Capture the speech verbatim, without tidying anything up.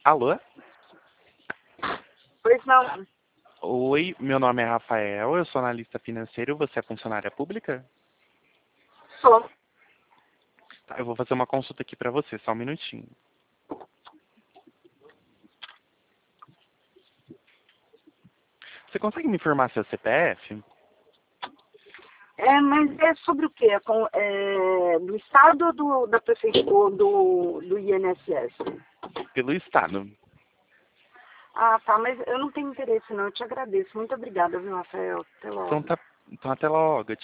Alô? Pois não. Oi, meu nome é Rafael, eu sou analista financeiro, você é funcionária pública? Sou. Tá, eu vou fazer uma consulta aqui pra você, só um minutinho. Você consegue me informar seu C P F? É, mas é sobre o quê? É com- é, do Estado ou do, da Prefeitura, do, do I N S S? Pelo Estado. Ah, tá, mas eu não tenho interesse não, eu te agradeço. Muito obrigada, viu, Rafael? Até Então, logo. tá, então até logo.